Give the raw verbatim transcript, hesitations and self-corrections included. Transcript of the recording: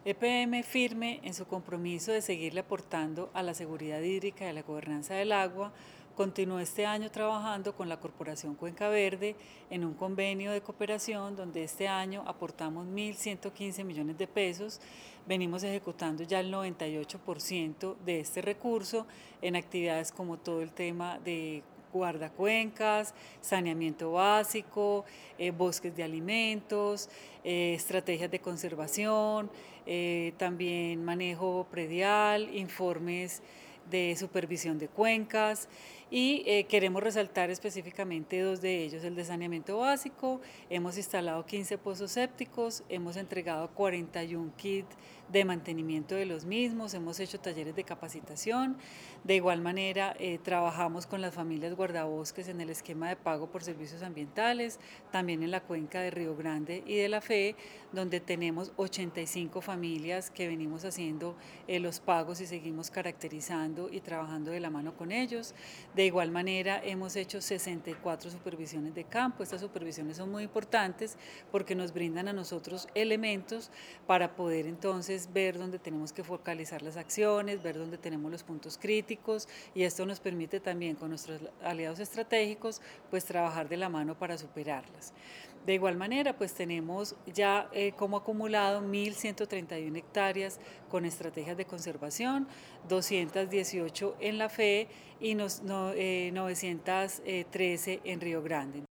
E P M firme en su compromiso de seguirle aportando a la seguridad hídrica y a la gobernanza del agua, continuó este año trabajando con la Corporación Cuenca Verde en un convenio de cooperación donde este año aportamos mil ciento quince millones de pesos. Venimos ejecutando ya el noventa y ocho por ciento de este recurso en actividades como todo el tema de guardacuencas, saneamiento básico, eh, bosques de alimentos, eh, estrategias de conservación, eh, también manejo predial, informes de supervisión de cuencas y eh, queremos resaltar específicamente dos de ellos, el de saneamiento básico. Hemos instalado quince pozos sépticos, hemos entregado cuarenta y un kits de mantenimiento de los mismos, hemos hecho talleres de capacitación. De igual manera, eh, trabajamos con las familias guardabosques en el esquema de pago por servicios ambientales, también en la cuenca de Río Grande y de la Fe, donde tenemos ochenta y cinco familias que venimos haciendo eh, los pagos y seguimos caracterizando y trabajando de la mano con ellos. De igual manera, hemos hecho sesenta y cuatro supervisiones de campo. Estas supervisiones son muy importantes porque nos brindan a nosotros elementos para poder entonces ver dónde tenemos que focalizar las acciones, ver dónde tenemos los puntos críticos, y esto nos permite también con nuestros aliados estratégicos pues trabajar de la mano para superarlas. De igual manera, pues tenemos ya eh, como acumulado mil ciento treinta y una hectáreas con estrategias de conservación, doscientas dieciocho en la Fe y nos, no, eh, novecientas trece en Río Grande.